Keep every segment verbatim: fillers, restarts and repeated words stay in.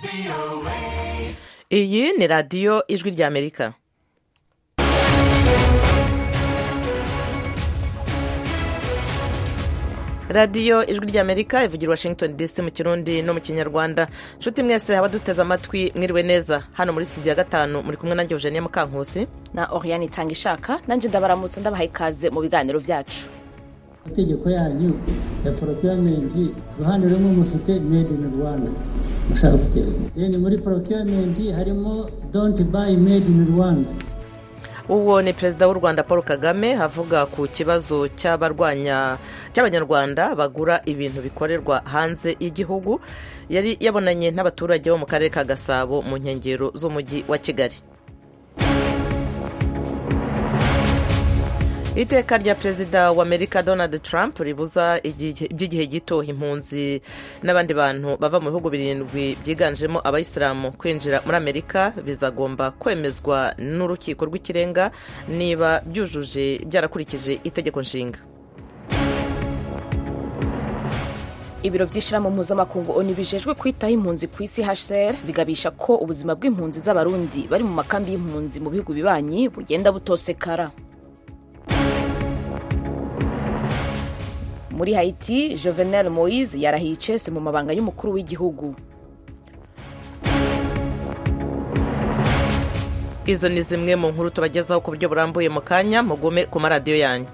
iyi ni radiyo ijwi ry'amerika. radiyo ijwi ry'amerika ivugira Washington D C mu kirundi no mu kinyarwanda. nshuti mwese abaduteze amatwi mwiriwe neza. hano muri studio ya gatanu muri kumwe nanjye Eugenie Mukankusi na Oriane Itangishaka. nanjye ndabaramutse ndabaha ikaze mu biganiro byacu. itegeko yanyu ya procurement ruhande rumwe mufite made in Rwanda mushaka gutera. Then muri procurement harimo don't buy made in Rwanda. uwo ni perezida w'u Rwanda Paul Kagame avuga ku kibazo cy'abarwanya cy'abanyarwanda bagura ibintu bikorerwa hanze y'igihugu. yari yabonanye n'abaturage bo mu karere ka Gasabo mu nkengero z'umujyi wa Kigali. iteka rya perezida wa Amerika Donald Trump ribuza iby'igihe gito impunzi n'abandi bantu bava mu bihugu birindwi byiganjemo abayisilamu kwinjira muri Amerika bizagomba kwemezwa n'urukiko rw'ikirenga niba byujuje byarakurikije itegeko nshinga. ibiro by'ishyirahamwe mpuzamakungu ONU bijejwe kwitaho impunzi ku isi H C R bigabisha ko ubuzima bw'impunzi z'abarundi bari mu makambi y'impunzi mu bihugu bibanyi bugenda butosekara. muri Haiti, Jovenel Moise yarahiye icese mu mabanga y'umukuru w'igihugu. izo ni zimwe mu nkuru tubagezaho ku buryo burambuye mu kanya. mugume ku maradiyo yanyu.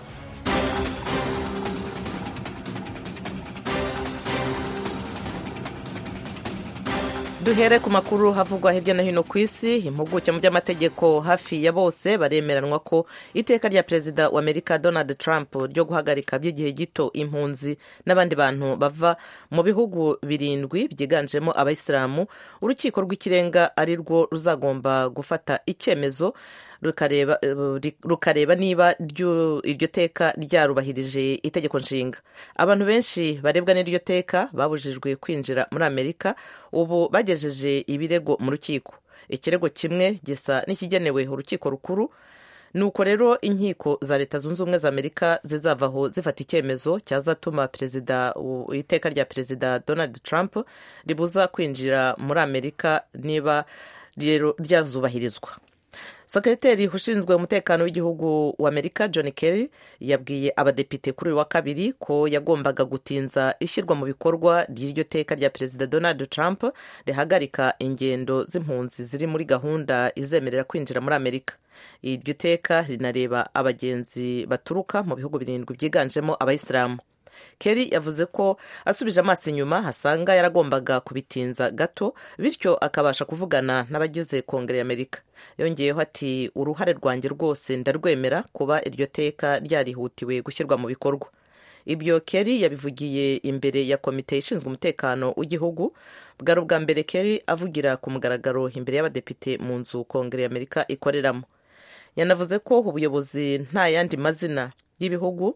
duhere ku makuru havugwa hirya no hino ku isi. impuguke mu by'amategeko hafi ya bose baremeranwa ko iteka rya perezida wa Amerika Donald Trump ryo guhagarika by'igihe gito impunzi n'abandi bantu bava mu bihugu birindwi byiganjemo abayisilamu urukiko rw'ikirenga ari rwo ruzagomba gufata icyemezo rukareba rukareba niba iryo teka ryarubahirije itegeko nshinga. abantu benshi barebwa n'iryo teka babujijwe kwinjira muri Amerika ubu bagejeje ibirego mu rukiko. ikirego kimwe gisa n'ikigenewe urukiko rukuru. nuko rero inkiko za leta zunze ubumwe za Amerika zizavaho zifata icyemezo cyazatuma perezida iteka rya perezida Donald Trump ribuza kwinjira muri Amerika niba rero ryazubahirizwa. Sekreteri ushinzwe umutekano w'igihugu wa Amerika John Kerry yabwiye abadepite kuri uyu wa kabiri ko yagombaga gutinza ishyirwa mu bikorwa ry'iryo teka rya perezida Donald Trump rihagarika ingendo z'impunzi ziri muri gahunda izemerera kwinjira muri Amerika. iryo teka rinareba abagenzi baturuka mu bihugu birindwi byiganjemo abayisilamu. Kerry yavuze ko asubije amaso inyuma hasanga yaragombaga kubitinza gato bityo akabasha kuvugana n'abagize Kongere y'Amerika. yongeyeho ati uruhare rwanjye rwose ndarwemera kuba iryo teka ryarihutiwe gushyirwa mu bikorwa. ibyo Kerry yabivugiye imbere ya komite ishinzwe umutekano w'igihugu. bwari ubwa mbere Kerry avugira ku mugaragaro imbere y'abadepite mu nzu Kongere y'Amerika ikoreramo. yanavuze ko ubuyobozi nta yandi mazina y'ibihugu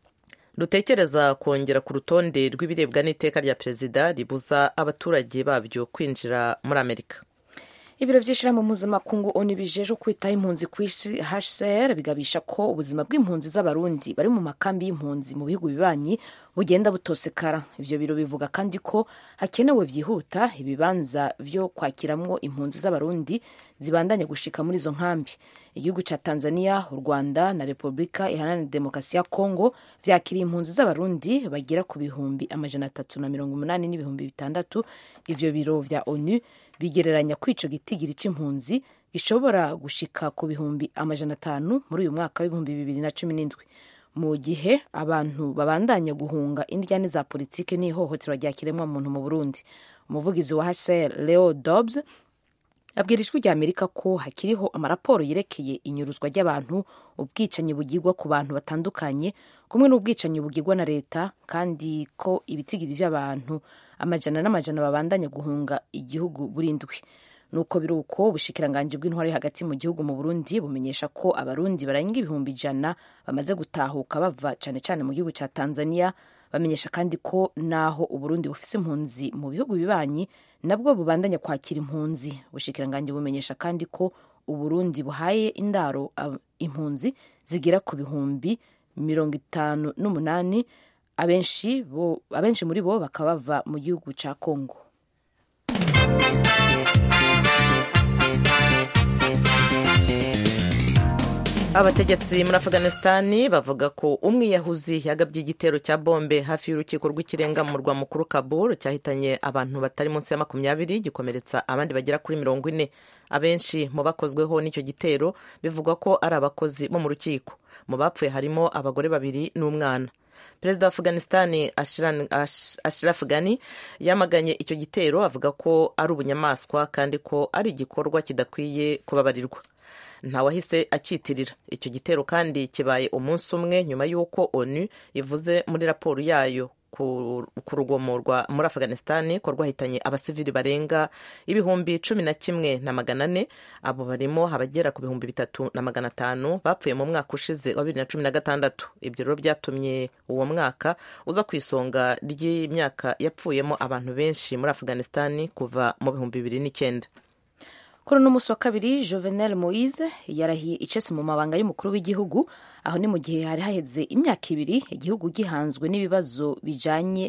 rutekereza kongera ku rutonde rw'ibirebwa n'iteka rya perezida ribuza abaturage babyo kwinjira muri Amerika. ibiro by'ishyirahamwe mpuzamakungu ONU bijejwe kwitaho impunzi ku isi H C R bigabisha ko ubuzima bw'impunzi z'abarundi bari mu makambi y'impunzi mu bihugu bibanyi bugenda butosekara. ivyo biro bivuga kandi ko hakenewe vyihuta ibibanza vyo kwakiramwo impunzi z'abarundi zibandanya gushika muri izo nkambi. igihugu ca Tanzania, u Rwanda na Repubulika Iharanira Demokarasi ya Kongo vyakiriye impunzi z'abarundi bagera ku bihumbi amajana atatu na mirongo umunani n'ibihumbi bitandatu. ivyo biro vya ONU bigereranya ko ico gitigiri c'impunzi gishobora gushika ku bihumbi amajana atanu muri uyu mwaka w'ibihumbi bibiri na cumi n'indwi. mu gihe abantu babandanya guhunga indyane za politike n'ihohoterwa rya kiremwamuntu mu Burundi. umuvugizi wa H C R Leo Dobbs abwira ijwi rya Amerika ko hakiriho amaraporo yerekeye inyuruzwa ry'abantu, ubwicanyi bugirwa ku bantu batandukanye kumwe n'ubwicanyi bugirwa na leta, kandi ko ibitigiri by'abantu amajana n'amajana babandanya guhunga igihugu burindwi. nuko biri uko ubushikiranganji bw'intwaro yo hagati mu gihugu mu Burundi bumenyesha ko abarundi barenga ibihumbi ijana bamaze gutahuka bava cane cane mu gihugu ca Tanzania. bamenyesha kandi ko naho Uburundi bufise impunzi mu bihugu bibanyi nabwo bubandanya kwakira impunzi. ubushikiranganji bumenyesha kandi ko Uburundi buhaye indaro impunzi zigera ku bihumbi mirongo itanu n'umunani abenshi bo abenshi muri bo bakaba bava mu gihugu ca Kongo. abategetsi muri Afghanistan bavuga ko umwiyahuzi yagabye igitero cya bombe hafi y'urukiko rw'ikirenga mu murwa mukuru Kabul cyahitanye abantu batari munsi ya makumyabiri gikomeretsa abandi bagera kuri mirongo ine. Abenshi mu bakozweho n'icyo gitero bivugwa ko ari abakozi bo mu rukiko. Mu bapfuye harimo abagore babiri n'umwana. Perezida wa Afghanistan Ashraf Ghani yamaganye icyo gitero avuga ko ari ubunyamaswa kandi ko ari igikorwa kidakwiye kubabarirwa. Ntawahise akitirira. Icyo gitero kandi kibaye umunsi umwe nyuma y'uko ONU ivuze muri raporo yayo ku rugomo rwa muri Afghanistan ko rwahitanye abasivili barenga ibihumbi cumi na kimwe na magana ane. Abo barimo abagera ku bihumbi bitatu na magana atanu bapfuye mu mwaka ushize wa bibiri na cumi na gatandatu. Ibyo rero byatumye uwo mwaka uza ku isonga ry'imyaka yapfuyemo abantu benshi muri Afghanistan kuva mu bihumbi bibiri n'icyenda. Kuri uno munsi wa kabiri Jovenel Moise yarahiye icese mu mabanga y'umukuru w'igihugu, aho ni mu gihe hari haheze imyaka ibiri igihugu gihanzwe n'ibibazo bijanye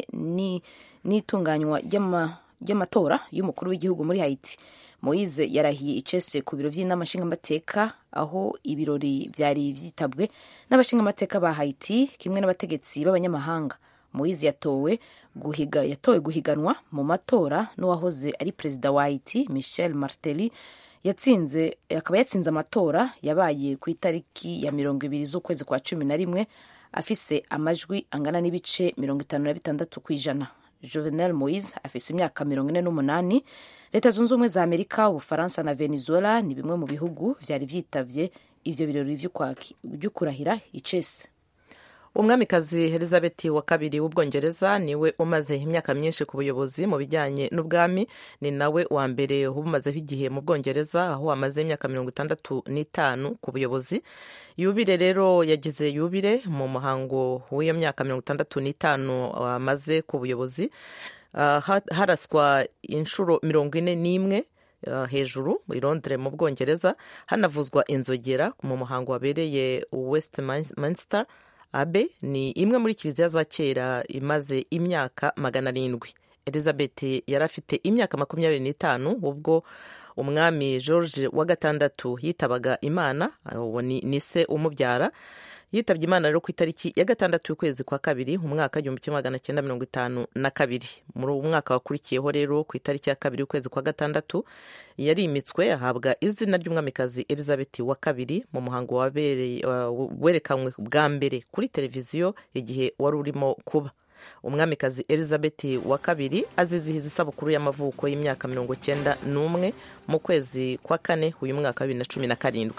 n'itunganywa ry'amatora y'umukuru w'igihugu muri Haiti. Moise yarahiye icese ku biro vy'inama nshingamateka, aho ibirori vyari vyitabwe n'abashingamateka ba Haiti kimwe n'abategetsi b'abanyamahanga. Moise yatowe guhiga yatowe guhiganwa mu matora n'uwahoze ari perezida wa Haiti Michel Martelly yatsinze akaba yatsinze amatora yabaye ku itariki ya mirongo ibiri z'ukwezi kwa cumi na rimwe afise amajwi angana n'ibice mirongo itanu na bitandatu kw'ijana. Jovenel Moise afise imyaka mirongo ine n'umunani. Leta zunze ubumwe za Amerika, Ubufaransa na Venezuela ni bimwe mu bihugu vyari vyitavye ivyo birori vyo kurahira icese. Umwamikazi Elizabeth wa kabiri w'Ubwongereza niwe umaze imyaka myinshi ku buyobozi mu bijyanye n'ubwami. Ni nawe wa mbere ubumazeho igihe mu Bwongereza, aho amaze imyaka mirongo itandatu n'itanu ku buyobozi. Yubire rero yagize yubire mu muhango w'iyo myaka mirongo itandatu n'itanu amaze ku buyobozi. Uh, haraswa inshuro mirongo ine n'imwe uh, hejuru i Londres mu Bwongereza, hanavuzwa inzogera mu muhango wabereye Westminster Abe. Ni imwe muri kiliziya za kera imaze imyaka magana arindwi. Elizabeth yari afite imyaka makumyabiri n'itanu ubwo umwami George wa gatandatu yitabaga Imana. Uwo ni se umubyara. Yitabye Imana rero ku itariki ya gatandatu y'ukwezi kwa kabiri mu mwaka w'igihumbi kimwe magana cyenda mirongo itanu na kabiri. Muri uwo mwaka wakurikiyeho rero ku itariki ya kabiri y'ukwezi kwa gatandatu yarimitswe ahabwa izina ry'umwamikazi Elizabeth wa kabiri mu muhango wabereye werekanywe bwa mbere kuri televiziyo igihe wari urimo kuba. Umwamikazi Elizabeth wa kabiri azizihiza isabukuru y'amavuko y'imyaka mirongo cyenda n'umwe mu kwezi kwa kane uyu mwaka wa bibiri na cumi na karindwi.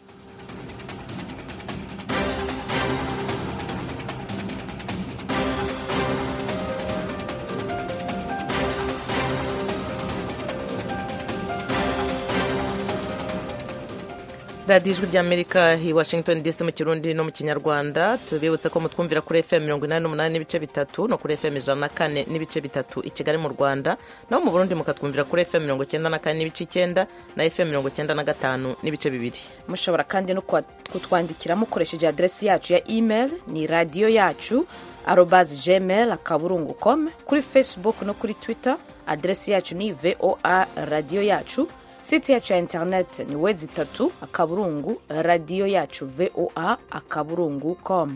radiyo ijwi ry'Amerika i Washington D C mu Kirundi no mu Kinyarwanda. Tubibutse ko mutwumvira kuri F M mirongo inani n'umunani n'ibice bitatu no kuri F M ijana na kane n'ibice bitatu i Kigali mu Rwanda, naho mu Burundi mukatwumvira kuri F M mirongo cyenda na kane n'ibice icyenda na F M mirongo cyenda na gatanu n'ibice bibiri. Mushobora kandi no kutwandikira mukoresheje adresi yacu ya email ni radio yacu arobase gmail akaburungu com. Kuri Facebook no kuri Twitter adresi yacu ni V O A radio yacu. Site yacu ya internet ni wezi tatu akaburungu radio yacu V O A akaburungu com.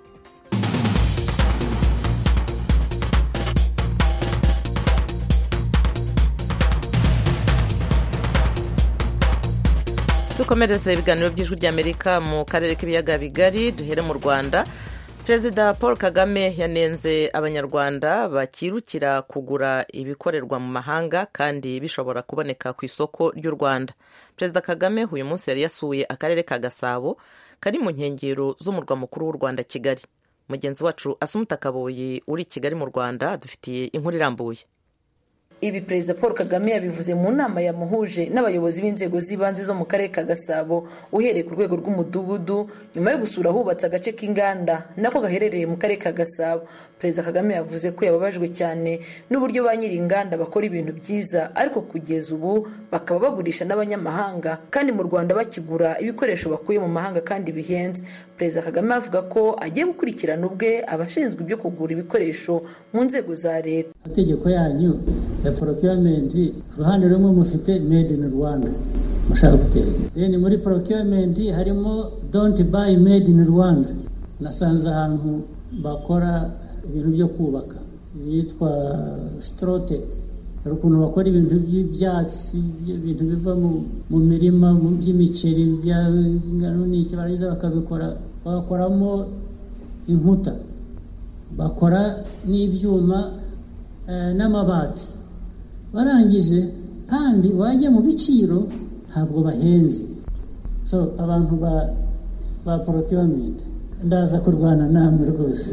Dukomereze ibiganiro by'ijwi ry'Amerika mu karere k'ibiyaga bigari. Duhere mu Rwanda. Perezida Paul Kagame yanenze abanyarwanda bakirukira kugura ibikorerwa mu mahanga kandi bishobora kuboneka ku isoko ry'u Rwanda. Perezida Kagame uyu munsi yari yasuye akarere ka Gasabo kari mu nkengero z'umurwa mukuru w'u Rwanda Kigali. Mugenzi wacu Asumuta Kaboyi uri Kigali mu Rwanda dufitiye inkuru irambuye. Ibi Perezida Paul Kagame yabivuze mu nama yamuhuje n'abayobozi b'inzego z'ibanze zo mu karere ka Gasabo uhereye ku rwego rw'umudugudu nyuma yo gusura hubatse agace k'inganda nako gaherereye mu karere ka Gasabo. Perezida Kagame yavuze ko yababajwe cyane n'uburyo ba nyiri inganda bakora ibintu byiza ariko kugeza ubu bakaba bagurisha n'abanyamahanga kandi mu Rwanda bakigura ibikoresho bakuye mu mahanga kandi bihenze. Perezida Kagame avuga ko agiye gukurikirana ubwe abashinzwe ibyo kugura ibikoresho mu nzego za leta. Amategeko yanyu ya procurement ruhande rumwe mufite made in Rwanda mushaka gutera imbere. Muri procurement harimo don't buy made in Rwanda. Nasanze ahantu bakora ibintu byo kubaka yitwa Strotec, hari ukuntu bakora ibintu by'ibyatsi, ibintu biva mu mirima, mu by'imiceri, by'ingano n'iki, barangiza bakabikora, bagakoramo inkuta, bakora n'ibyuma n'amabati. Barangije kandi wajya mu biciro ntabwo bahenze. So abantu ba ba procurement ndaza kurwana namwe rwose.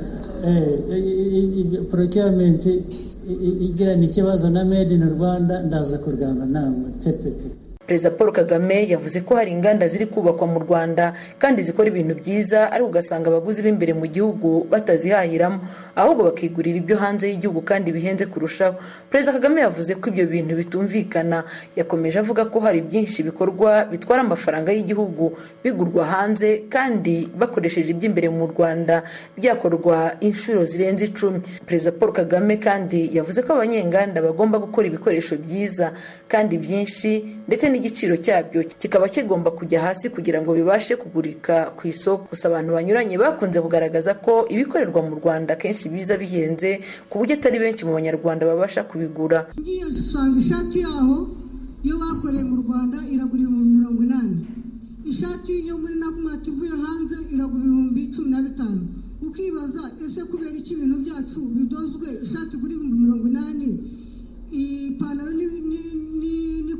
eh procurement igirana ikibazo na made in Rwanda, ndaza kurwana namwe pepepe. Perezida Paul Kagame yavuze ko hari inganda ziri kubakwa mu Rwanda kandi zikora ibintu byiza, ariko ugasanga abaguzi b'imbere mu gihugu batazihahiramo, ahubwo bakigurira ibyo hanze y'igihugu kandi bihenze kurushaho. Perezida Kagame yavuze ko ibyo bintu bitumvikana. Yakomeje avuga ko hari byinshi bikorwa bitwara amafaranga y'igihugu bigurwa hanze kandi bakoresheje iby'imbere mu Rwanda byakorwa inshuro zirenze icumi. Perezida Paul Kagame kandi yavuze ko abanyenganda bagomba gukora ibikoresho byiza kandi byinshi, ndetse igiciro cyabyo kikaba kigomba kujya hasi kugira ngo bibashe kugurika ku isoko. Gusa abantu banyuranye bakunze kugaragaza ko ibikorerwa mu Rwanda kenshi biza bihenze ku buryo atari benshi mu banyarwanda babasha kubigura. Ngiye usanga ishati yaho iyo bakoreye mu Rwanda iragura ibihumbi mirongo inani, ishati yo muri Nakumati ivuye hanze iragura ibihumbi cumi na bitanu. Ukibaza ese kubera iki ibintu byacu bidozwe ishati igura ibihumbi mirongo inani, ipantaro ni ni ni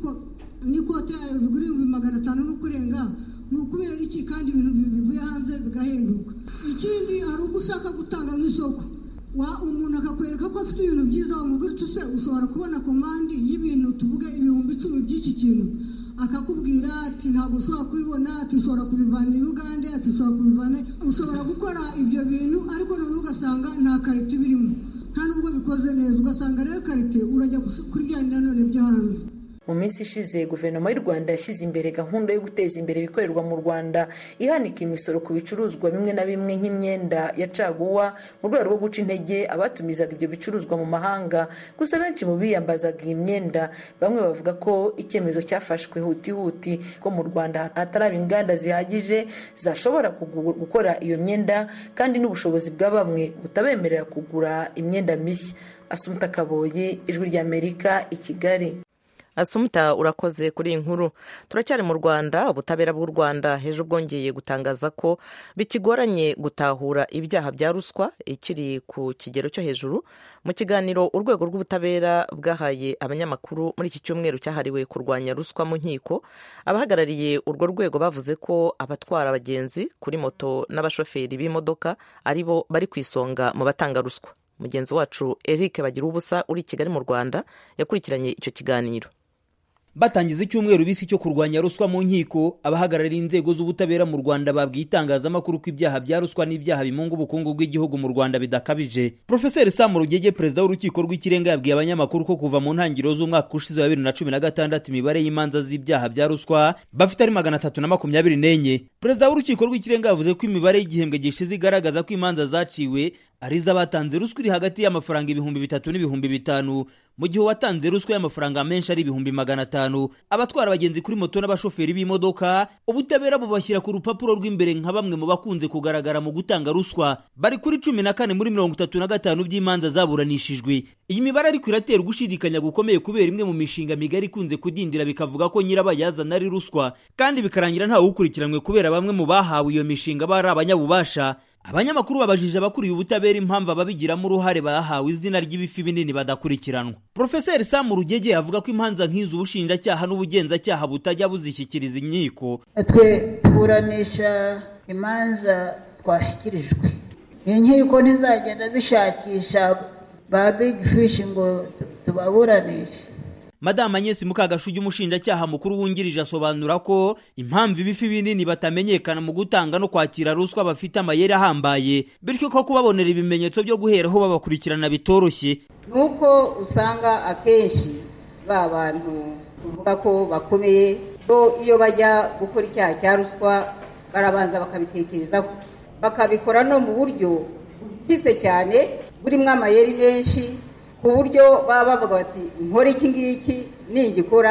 n'ikote yayo bigura ibihumbi magana atanu no kurenga? Ni ukubera iki kandi ibintu bivuye hanze bigahenduka? Ikindi hari ubwo ushaka gutanga nk'isoko, wa umuntu akakwereka ko afite ibintu byiza, wamubwira uti se ushobora kubona komandi y'ibintu tuvuge ibihumbi icumi by'iki kintu, akakubwira ati ntabwo ushobora kubibona, ati ushobora kubivana i Uganda, ati ushobora kubivana, ushobora gukora ibyo bintu ariko none ugasanga nta karite birimo, nta nubwo bikoze neza, ugasanga rero karite urajya kuryana none byo hanze. Mu minsi ishize guverinoma y'u Rwanda yashyize imbere gahunda yo guteza imbere ibikorerwa mu Rwanda, ihanika imisoro ku bicuruzwa bimwe na bimwe nk'imyenda ya caguwa mu rwego rwo guca intege abatumizaga ibyo bicuruzwa mu mahanga. Gusa benshi mu biyambazaga iyi myenda bamwe bavuga ko icyemezo cyafashwe huti huti, ko mu Rwanda hataraba inganda zihagije zashobora gukora iyo myenda kandi n'ubushobozi bwa bamwe butabemerera kugura imyenda mishya. Asumta Kaboyi, Ijwi ry'Amerika, i Kigali. Asumta, urakoze kuri iyi nkuru. Turacyari mu Rwanda. Ubutabera bw'u Rwanda hejo bwongeye gutangaza ko bikigoranye gutahura ibyaha bya ruswa ikiri ku kigero cyo hejuru. Mu kiganiro urwego rw'ubutabera bwahaye abanyamakuru muri iki cyumweru cyahariwe kurwanya ruswa mu nkiko, abahagarariye urwo rwego bavuze ko abatwara abagenzi kuri moto n'abashoferi b'imodoka ari bo bari ku isonga mu batanga ruswa. Mugenzi wacu Eric Bagirubusa uri i Kigali mu Rwanda yakurikiranye icyo kiganiro. Batangiza icyumweru bisi cyo kurwanya ruswa mu nkiko, abahagarariye inzego z'ubutabera mu Rwanda babwiye itangazamakuru ko ibyaha bya ruswa n'ibyaha bimunga ubukungu bw'igihugu mu Rwanda bidakabije. Professor Sam Rugege, perezida w'urukiko rw'ikirenga, yabwiye abanyamakuru ko kuva mu ntangiriro z'umwaka ushize wa bibiri na cumi na gatandatu imibare y'imanza z'ibyaha bya ruswa bafite ari magana atatu na makumyabiri n'enye. Perezida w'urukiko rw'ikirenga yavuze ko imibare y'igihembwe gishize igaragaza ko imanza zaciwe ari iz'abatanze ruswa iri hagati y'amafaranga ibihumbi bitatu n'ibihumbi bitanu, mu gihe uwatanze ruswa y'amafaranga menshi ari ibihumbi magana atanu. Abatwara abagenzi kuri moto n'abashoferi b'imodoka, ubutabera bubashyira ku rupapuro rw'imbere nka bamwe mu bakunze kugaragara mu gutanga ruswa, bari kuri cumi na kane muri mirongo itatu na gatanu by'imanza zaburanishijwe. Iyi mibare ariko iratera ugushidikanya gukomeye kubera imwe mu mishinga migari ikunze kudindira bikavuga ko nyirabayazana ari ruswa, kandi bikarangira ntawe ukurikiranwe kubera bamwe mu bahawe iyo mishinga bari abanyabubasha. Abanyamakuru babajije abakuriye ubutabera impamvu ababigiramo uruhare bahawe izina ry'ibifi binini badakurikiranwa. Professor Sam Rugege avuga ko impanza nk'izo ubushinjacyaha n'ubugenzacyaha butajya buzishyikiriza inkiko. Twe tuburanisha imanza twashyikirijwe, inkiko ntizagenda zishakisha ba big fish ngo tubaburanishe. Madame Agnes Mukagashugi, umushinjacyaha mukuru wungirije, asobanura ko impamvu ibifi binini batamenyekana mu gutanga no kwakira ruswa bafite amayeri ahambaye, bityo ko kubabonera ibimenyetso byo guheraho babakurikirana bitoroshye. Nuko usanga akenshi ba bantu tuvuga ko bakomeye, to iyo bajya gukora icyaha cya ruswa barabanza bakabitekerezaho, bakabikora no mu buryo bwize cyane burimo amayeri menshi, ku buryo baba bavuga bati nkora iki ngiki ningikora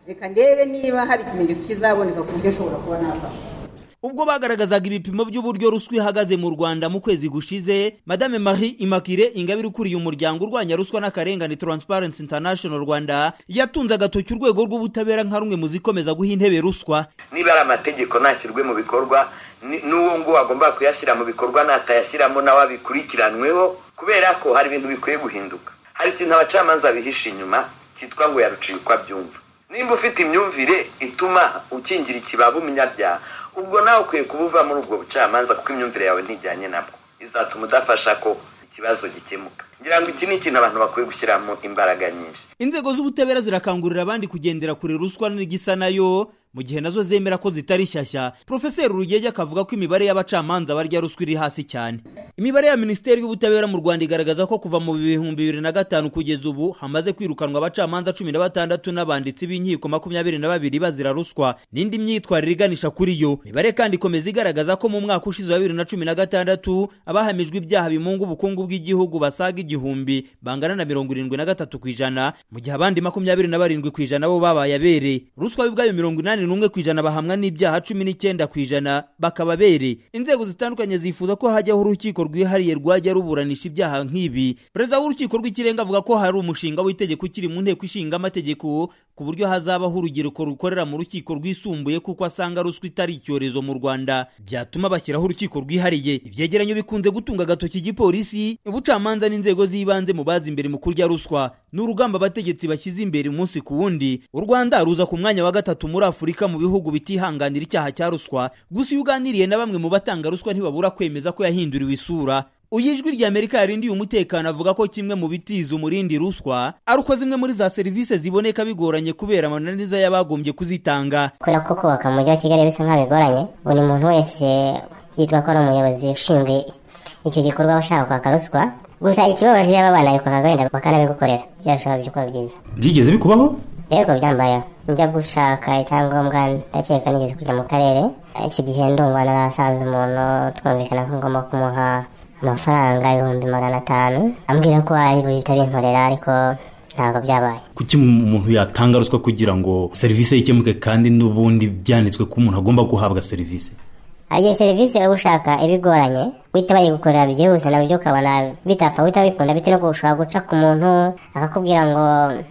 reka ndebe niba hari ikimenyetso kizaboneka ku buryo ushobora kuba nafasha. Ubwo bagaragazaga ibipimo by'uburyo ruswa ihagaze mu Rwanda mu kwezi gushize, Madame Marie Immaculée Ingabire ukuriye umuryango urwanya ruswa n'akarengane Transparency International Rwanda yatunze agatoki urwego rw'ubutabera nka rumwe mu zikomeza guha intebe ruswa. Niba ari amategeko nashyirwe mu bikorwa, n'uwo ngo agomba kuyashyira mu bikorwa natayashyiramo nawe abikurikiranweho, kubera ko hari ibintu bikwiye guhinduka. Hari ikintu abacamanza bihisha inyuma cyitwa ngo yaruciye uko abyumva. Nimba ufite imyumvire ituma ukingira ikibaba umunyabyaha, ubwo nawe ukwiye kubuva muri ubwo bucamanza kuko imyumvire yawe ntijyanye nabwo, izatuma udafasha ko ikibazo gikemuka. Ngira ngo iki ni ikintu abantu bakwiye gushyiramo imbaraga nyinshi. Inzego z'ubutabera zirakangurira abandi kugendera kure ruswa n'igisa nayo mu gihe nazo zemera ko zitari shyashya. Professeur Rugege akavuga ko imibare y'abacamanza barya ruswa iri hasi cyane. Imibare ya Minisiteri y'Ubutabera mu Rwanda igaragaza ko kuva mu bihumbi bibiri na gatanu kugeza ubu hamaze kwirukanwa abacamanza cumi na batandatu n'abanditsi b'inkiko makumyabiri na babiri bazira ruswa n'indi myitwarire iganisha kuri yo. Imibare kandi ikomeza igaragaza ko mu mwaka ushize wa bibiri na cumi na gatandatu abahamijwe ibyaha bimunga ubukungu bw'igihugu basaga igihumbi bangana na mirongo irindwi na gatatu kwijana, mu gihe abandi makumyabiri na barindwi kwijana bo babaye abere. Ruswa y'ubwayo mirongo inani n'umwe kwijana bahamwa n'ibyaha cumi n'icyenda kwijana bakaba bere. Inzego zitandukanye zifuza ko hajyaho urukiko rwihariye rwajya ruburanisha ibyaha nk'ibi. Perezida w'urukiko rw'ikirenga avuga ko hari umushinga w'itegeko ukiri mu nteko ishinga amategeko ku buryo hazabaho urubyiruko rukorera mu rukiko rwisumbuye kuko asanga ruswa itari icyorezo mu Rwanda, byatuma bashyiraho urukiko rwihariye. Ibyegeranyo bikunze gutunga agatoki igipolisi, ubucamanza n'inzego z'ibanze mu bazi imbere mu kurya ruswa. N'urugamba abategetsi bashyize imbere umunsi ku wundi. U Rwanda ruza ku mwanya wa gatatu muri Afurika mu bihugu bitihanganira icyaha cya ruswa. Gusa iyo uganiriye na bamwe mu batanga ruswa ntibabura kwemeza ko yahinduriwe isura. Uyijwi rya Amerika yarindiye umutekano avuga ko kimwe mu bitiza umurindi ruswa ari uko zimwe muri za serivisi ziboneka bigoranye kubera amananiza y'abagombye kuzitanga. Kubera ko kubaka mu mujyi wa Kigali bisa nk'aho bigoranye, buri muntu wese yitwa ko ari umuyobozi ushinzwe icyo gikorwa bashaka kwaka ruswa. Gusa ikibabaje y'abana yuko kagenda bakanabigukorera byarushaho byuko byiza. Byigeze bikubaho? Yego byambaye. Njya gushaka icyangombwa ndakeka nigeze kujya mu karere, icyo gihe ndumva narasanze umuntu twumvikana ko ngomba kumuha amafaranga ibihumbi magana atanu, ambwira ko ari buhita binkorera ariko ntabwo byabaye. Kuki umuntu yatanga ruswa kugira ngo serivisi ikemuke kandi n'ubundi byanditswe ko umuntu agomba guhabwa serivisi? Agiye serivisi uba ushaka ibigoranye wita bayigukorera byihuse nabyo ukabona bitapfa wita bikunda bite no gushaka guca ku muntu akakubwira ngo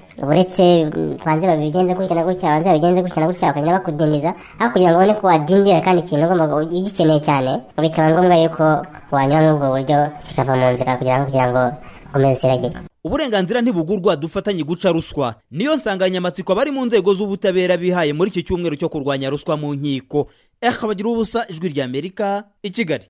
uretse twanze babigenze gutya na gutya banze babigenze gutya na gutya bakagenda bakudindiza aho kugira ngo ubone ko wadindira kandi ikintu ugomba ugikeneye cyane, bikaba ngombwa yuko wanyura muri ubwo buryo kikava mu nzira kugira ngo kugira ngo ukomeze usiragire. Uburenganzira ntibugurwa dufatanye guca ruswa niyo nsanganyamatsiko abari mu nzego z'ubutabera bihaye muri iki cyumweru cyo kurwanya ruswa mu nkiko. Bagira ubusa, Ijwi rya Amerika i Kigali.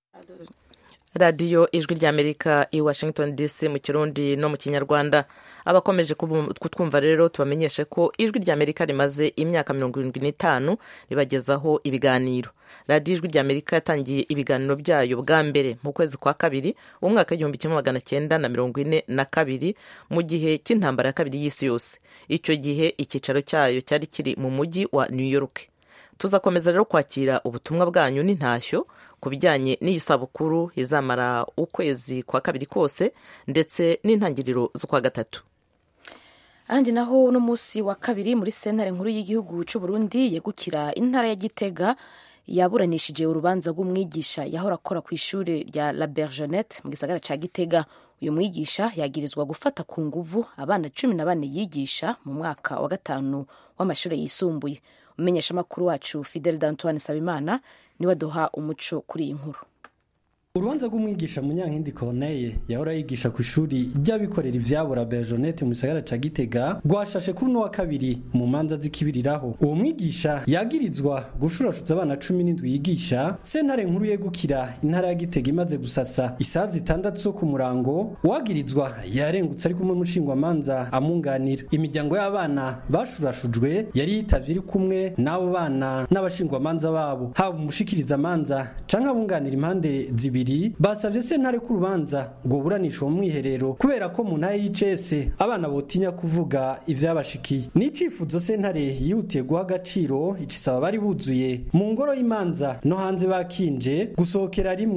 Radio Ijwi rya Amerika i Washington D C mu Kirundi no mu Kinyarwanda. Abakomeje kutwumva rero tubamenyeshe ko Ijwi rya Amerika rimaze imyaka mirongo irindwi n'itanu ribagezaho ibiganiro. Radio Ijwi rya Amerika yatangiye ibiganiro byayo bwa mbere mu kwezi kwa kabiri umwaka w'igihumbi kimwe magana cyenda na mirongo ine na kabiri mu gihe cy'intambara ya kabiri y'isi yose. Icyo gihe icyicaro cyayo cyari kiri mu mujyi wa New York. Tuzakomeza rero kwakira ubutumwa bwanyu n'intashyo ku bijyanye n'iyi sabukuru izamara ukwezi kwa kabiri kose ndetse n'intangiriro z'ukwa gatatu. Andi naho no musi wa kabiri muri sentare nkuru y'igihugu cy'u Burundi yegukira intara ya Gitega yaburanishije urubanza rw'umwigisha yahora akora ku ishuri rya La Bergenette mu gisagara ca Gitega. Uyu mwigisha yagirizwa gufata ku nguvu abana cumi na bane yigisha mu mwaka wa gatanu w'amashuri yisumbuye. Umenyesha makuru wacu Fidel D'Antoine Sabimana niwe aduha umuco kuri iyi nkuru. Urubanza rw'umwigisha Munyankindi Corneille yahora yigisha ku ishuri ry'abikorera ivyabo La Bergenette mu gisagara ca Gitega rwashashe kuri no wa kabiri mu manza zikibiriraho. Uwo mwigisha yagirizwa gushurashuza abana cumi n'indwi yigisha. Sentare nkuru yegukira intara ya Gitega imaze gusasa isaha zitandatu zo ku murango, wagirizwa yarengutse ari kumwe mushingwa manza amunganira. Imiryango y'abana bashurashujwe yari yitavye iri kumwe n'abo bana n'abashingwa manza babo, haba umushikiriza manza canke abunganira impande zibiri basavye sentare ku rubanza ngo buranisha mu mwiherero kubera ko mu ntara y'icese abana botinya kuvuga ivyabashikiye. N'icifuzo sentare yihutiye guha agaciro icisaba bari buzuye mu ngoro y'imanza no hanze bakinje gusohokera rimwe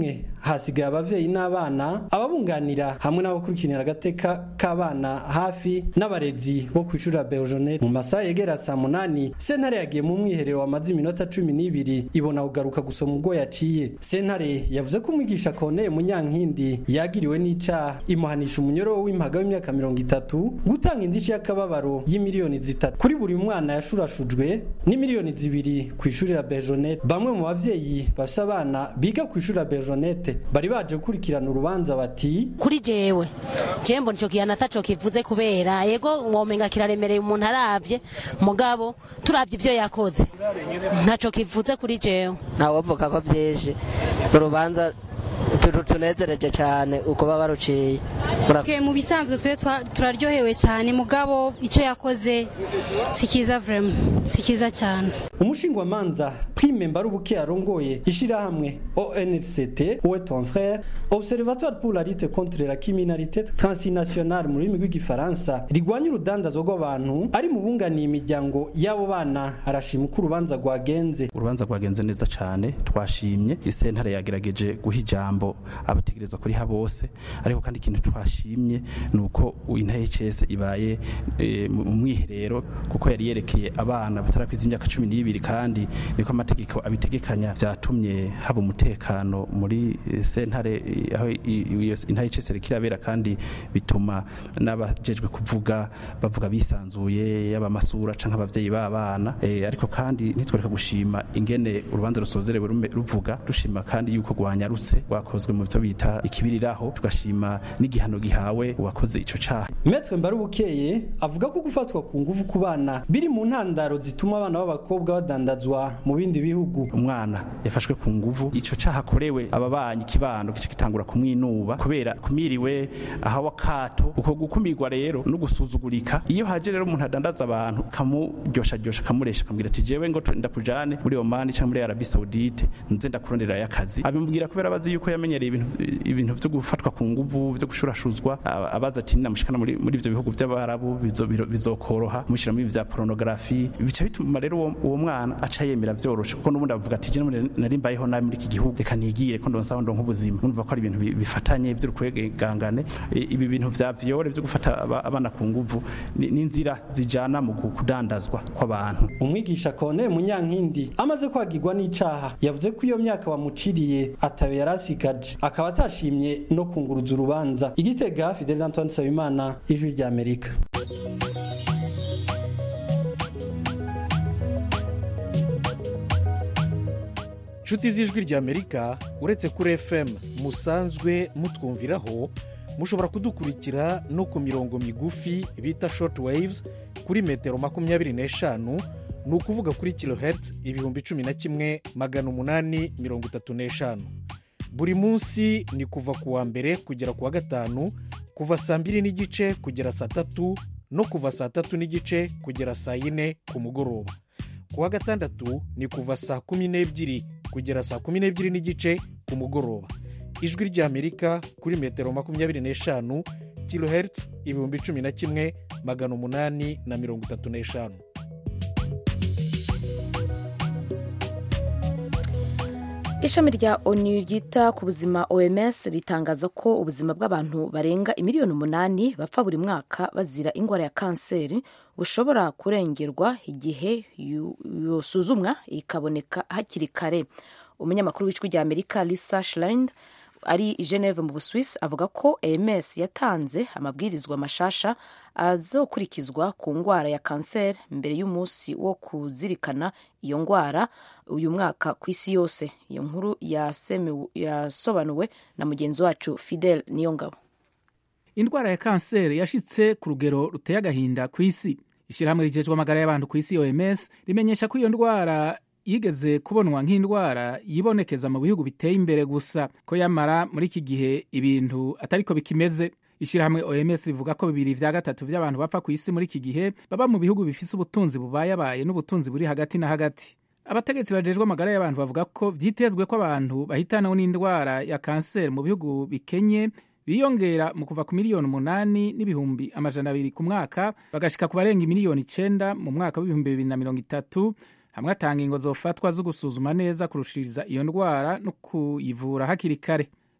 hasigaye abavyeyi n'abana ababunganira hamwe n'abakurikiranira agateka k'abana hafi n'abarezi bo kwishura Bergenet. Mu masaha yegera saa munani sentare yagiye mu mwiherero wamaze iminota cumi n'ibiri ibona kugaruka gusoma ubwo yaciye. Sentare yavuze ko umwigisha Corneille Munyankindi yagiriwe n'icaha imuhanisha umunyoro w'impaga w'imyaka mirongo itatu gutanga indishi y'akababaro y'imiliyoni zitatu kuri buri mwana yashurashujwe ni miliyoni zibiri ku ishuri la Bergenet. Bamwe mu bavyeyi bafise abana biga ku ishuri la Bergenet bari baje gukurikirana urubanza bati kuri jewe jembo nico kiyana taco kivuze kubera yego mwomenga kiraremereye umuntu aravye mugabo turavye ivyo yakoze ntaco kivuze kuri jewe nawe avuga ko vyeje urubanza tunezereje cyane uko baba baruciye. Okay, mu bisanzwe twe turaryohewe cyane mugabo icyo yakoze sikiza vraiment sikiza cyane. Umushingwa manza Prime Mbarubuke arongoye ishirahamwe O N L C T ou ton frère Observatoire pour la lutte contre la criminalité transnationale mu rurimi rw'igifaransa rigwanya urudandazo rw'abantu ari mu bunganiye imiryango y'abo bana arashima uko urubanza rwagenze. Urubanza rwagenze neza cyane twashimye isentare yagerageje guha ijambo abategereza kuri ha bose ariko kandi ikintu twashimye nuko intahe cese ibaye e, mu mwiherero kuko yari yerekeye abana batarakwiza imyaka cumi n'ibiri kandi niko amategeko abitegekanya vyatumye haba umutekano muri sentare aho intahe cese kirabera kandi bituma n'abajejwe kuvuga bavuga bisanzuye yaba masura canke abavyeyi b'abana e, ariko kandi nitwereka gushima ingene urubanza rusozerewe ruvuga rushima kandi yuko gwanyarutse wakozwe mu byo bita ikibiriraho tugashima n'igihano gihawe uwakoze ico caha. Maître Mbarubukeye avuga ko gufatwa ku nguvu ku bana biri mu ntandaro zituma abana b'abakobwa badandazwa mu bindi bihugu. Umwana yafashwe ku nguvu ico caha korewe ababanyi kibano kice kitangura kumwinuba kubera kumiriwe aha wakato uko gukumirwa rero no gusuzugurika iyo haje rero umuntu adandaza abantu kamuryosha ryosha kamuresha kambwira ati jewe ngo ndakujane muri Oman cyangwa muri Arabie Saoudite nze ndakurondera yakazi abimubwira kubera bazi yuko yamenyereye ibintu ibintu byo gufatwa ku nguvu byo gushurashuzwa abaza ati namushikana muri muri ivyo bihugu by'abarabu bizokoroha mushira muri bya pornography bica bituma rero uwo mwana aca yemera vyoroshe kuko nubundi avuga ati je nari mbayeho na muri iki gihugu reka nigire ko ndonsa ndo nk'ubuzima numva ko ari ibintu bifatanye byo kwegangane ibi bintu vya vyore byo gufata abana ku nguvu n'inzira zijana mu kudandazwa kw'abantu. Umwigisha Corneille Munyankindi amaze kwagirwa n'icaha yavuze ko iyo myaka bamuciriye atabe yarasigaje akaba atashimye no kunguruza urubanza. Igitega Fidel Antoine Sabimana, Ijwi rya Amerika. Nshuti z'Ijwi rya Amerika uretse kuri F M musanzwe mutwumviraho mushobora kudukurikira no ku mirongo migufi bita short waves kuri metero makumyabiri n'eshanu ni ukuvuga kuri kilohertz ibihumbi cumi na kimwe magana umunani mirongo itatu n'eshanu. Buri munsi ni kuva ku wa mbere kugera ku wa gatanu kuva saa mbiri n'igice kugera saa tatu no kuva saa tatu n'igice kugera saa yine ku mugoroba. Ku wa gatandatu ni kuva saa kumi n'ebyiri kugera saa kumi n'ebyiri n'igice ku mugoroba. Ijwi rya Amerika kuri metero makumyabiri n'eshanu kilohertz ibihumbi cumi na kimwe magana umunani na mirongo itatu n'eshanu. Ishami rya O N U ryita ku buzima O M S ritangaza ko ubuzima bw'abantu barenga imiliyoni umunani bapfa buri mwaka bazira ingwara ya kanseri bushobora kurengerwa igihe yosuzumwa ikaboneka hakiri kare. Umunyamakuru w'Ijwi rya Amerika Lisa Schlein ari i Geneve mu Busuwisi avuga ko O M S yatanze amabwirizwa mashasha azokurikizwa ku ngwara ya kanseri mbere y'umunsi wo kuzirikana iyo ngwara uyu mwaka ku isi yose. Iyo nkuru yasobanuwe na mugenzi wacu Fidel Niyongabo. Indwara ya kanseri yashitse ku rugero ruteye agahinda ku isi. Ishirahamwe rijejwe amagara y'abantu ku isi O M S rimenyesha ko iyo ndwara yigeze kubonwa nk'indwara yibonekeza mu bihugu biteye imbere gusa ko yamara muri iki gihe ibintu atariko bikimeze. Ishirahamwe O M S rivuga ko bibiri vya gatatu vy'abantu bapfa ku isi muri iki gihe baba mu bihugu bifise ubutunzi bubayabaye n'ubutunzi buri hagati na hagati. Abategetsi bajejwe amagara y'abantu bavuga ko vyitezwe ko abantu bahitana n'indwara ya kanseri mu bihugu bikenye biyongera mu kuva ku miliyoni umunani n'ibihumbi amajana abiri ku mwaka bagashika ku barenga miliyoni icenda mu mwaka w'ibihumbi bibiri na mirongo itatu hamwe atanga ingo zofatwa zo gusuzuma neza kurushiriza iyo ndwara no kuyivura hakiri kare.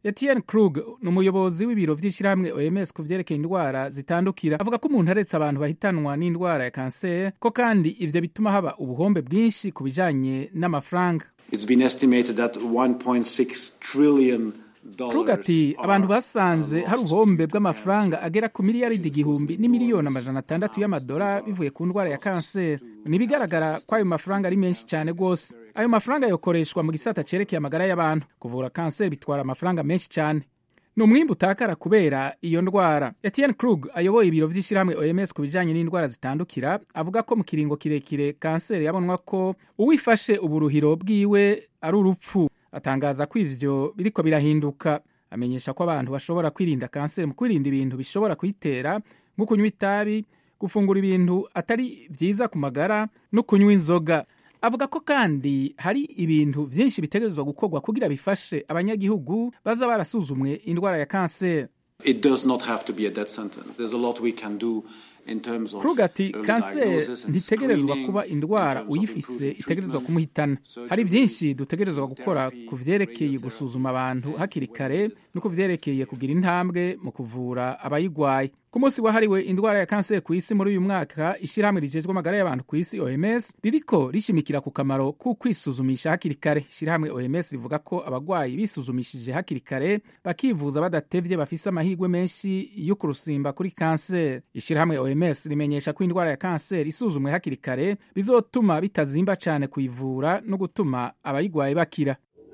Etienne Krug ni umuyobozi w'ibiro vy'ishirahamwe O M S ku vyerekeye indwara zitandukira avuga ko umuntu aretse abantu bahitanwa n'indwara ya kanseri ko kandi ivyo bituma haba ubuhombe bwinshi ku bijanye n'amafaranga. It's been estimated that one point six trillion Krug ati abantu basanze hari ubuhombe bw'amafaranga agera ku miliyaridi igihumbi n'imiliyoni amajana atandatu y'amadolari bivuye ku ndwara ya kanseri. Nibigaragara ko ayo mafaranga ari menshi cyane gose. Ayo mafaranga yokoreshwa mu gisata cerekeye amagara y'abantu. Kuvura kanseri bitwara amafaranga menshi cyane. Ni umwimbu utakara kubera iyo ndwara. Etienne Krug ayoboye ibiro vy'ishirahamwe O M S ku bijanye n'indwara zitandukira avuga ko mu kiringo kirekire kanseri yabonwa ko uwifashe uburuhiro bwiwe ari urupfu. Atangaza ko ivyo biriko birahinduka. Amenyesha ko abantu bashobora kwirinda kanseri mu kwirinda ibintu bishobora kuyitera nko kunywa itabi, gufungura ibintu atari vyiza ku magara no kunywa inzoga. Avuga ko kandi hari ibintu vyinshi bitegerezwa gukorwa kugira bifashe abanyagihugu baza barasuzumwe indwara ya kanseri. It does not have to be a death sentence. There's a lot we can do in terms of Krug ati kanseri ntitegerezwa kuba indwara uyifise itegerezwa kumuhitana. Hari byinshi dutegerezwa gukora ku vyerekeye gusuzuma abantu hakiri kare no ku vyerekeye kugira intambwe mu kuvura abayigwaye. Ku munsi wahariwe indwara ya kanseri ku isi muri uyu mwaka, ishirahamwe rijejwe amagara y'abantu ku isi O M S ririko rishimikira ku kamaro ku kwisuzumisha hakiri kare. Ishirahamwe O M S rivuga ko abagwayi bisuzumishije hakiri kare bakivuza badatevye bafise amahirwe menshi yo kurusimba kuri kanseri. Ishirahamwe O M S rimenyesha ko indwara ya kanseri isuzumwe hakiri kare bizotuma bitazimba cyane kuyivura no gutuma abayigwaye bakira.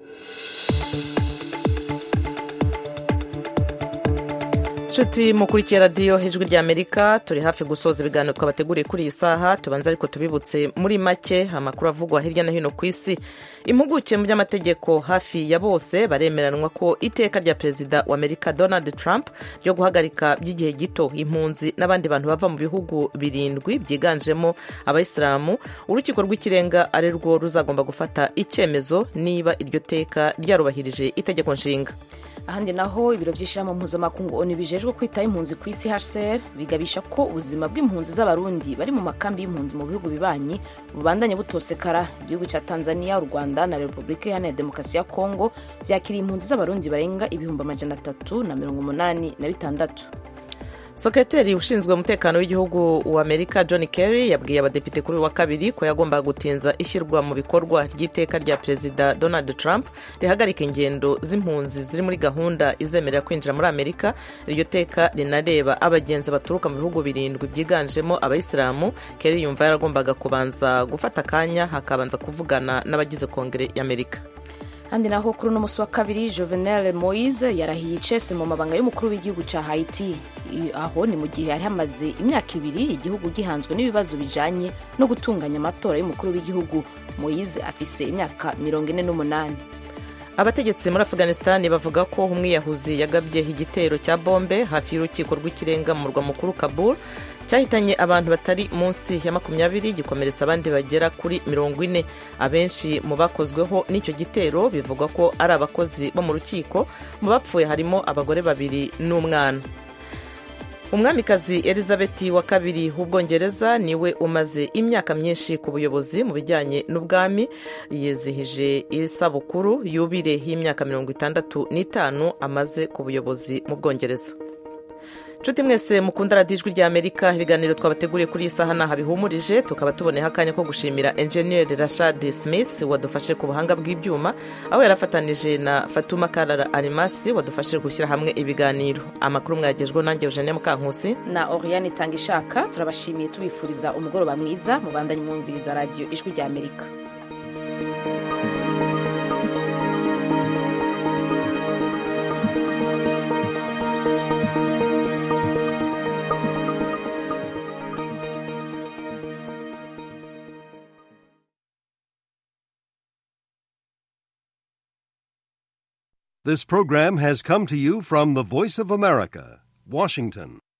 Nshuti mukurikiye radiyo Ijwi ry'Amerika, turi hafi gusoza ibiganiro twabateguriye kuri iyi saha. Tubanza ariko tubibutse muri make amakuru avugwa hirya no hino ku isi. Impuguke mu by'amategeko hafi ya bose baremeranwa ko iteka rya perezida wa Amerika Donald Trump ryo guhagarika by'igihe gito impunzi n'abandi bantu bava mu bihugu birindwi byiganjemo abayisilamu, urukiko rw'ikirenga ari rwo ruzagomba gufata icyemezo niba iryo teka ryarubahirije itegeko nshinga. Ahandi naho ibiro by'ishirahamwe mpuzamakungu O N U bijejwe kwitaho impunzi ku isi H C R bigabisha ko ubuzima bw'impunzi z'abarundi bari mu makambi y'impunzi mu bihugu bibanyi bubandanye butosekara. Igihugu cya Tanzania, u Rwanda na Repubulika Iharanira Demokarasi ya Kongo byakiriye impunzi z'abarundi barenga ibihumbi amajana atatu na mirongo umunani na bitandatu. Sekreteri ushinzwe umutekano w'igihugu wa Amerika John Kerry yabwiye abadepite kuri wa kabiri ko yagomba gutinza ishyirwa mu bikorwa ry'iteka rya perezida Donald Trump rihagarika ingendo z'impunzi ziri muri gahunda izemerera kwinjira muri Amerika. Iryo teka rinareba abagenzi baturuka mu bihugu birindwi byiganjemo abayisilamu. Kerry yumva yaragombaga kubanza gufata akanya hakabanza kuvugana n'abagize Kongere y'Amerika. Handi naho kuri uno musi wa kabiri Jovenel Moise yarahiye icese mu mabanga y'umukuru w'igihugu ca Haiti. Aho ni mu gihe hari hamaze imyaka ibiri igihugu gihanzwe n'ibibazo bijanye no gutunganya amatora y'umukuru w'igihugu. Moise afise imyaka mirongo ine n'umunani. Abategetsi muri Afghanistan bavuga ko umwiyahuzi yagabye igitero cya bombe hafi y'urukiko rw'ikirenga mu murwa mukuru Kabul cyahitanye abantu batari munsi ya makumyabiri gikomeretsa abandi bagera kuri mirongo ine. Abenshi mu bakozweho n'icyo gitero bivugwa ko ari abakozi bo mu rukiko. Mu bapfuye harimo abagore babiri n'umwana. Umwamikazi Elizabeth wa kabiri w'Ubwongereza niwe umaze imyaka myinshi ku buyobozi mu bijyanye n'ubwami. Yizihije isabukuru yubire y'imyaka mirongo itandatu n'itanu amaze ku buyobozi mu Bwongereza. Nshuti mwese mukunda radiyo Ijwi ry'Amerika, ibiganiro twabateguriye kuri iyi saha naha bihumurije. Tukaba tuboneho akanya ko gushimira Engineer Rashad Smith wadufashe ku buhanga bw'ibyuma, aho yarafatanije na Fatuma Karara Arimasi wadufashe gushyira hamwe ibiganiro. Amakuru mwagejweho nanjye Eugenie Mukankusi na Oriane Tangishaka. Turabashimiye tubifuriza umugoroba mwiza, mubandanye mwumviriza radiyo Ijwi ry'Amerika. This program has come to you from the Voice of America, Washington.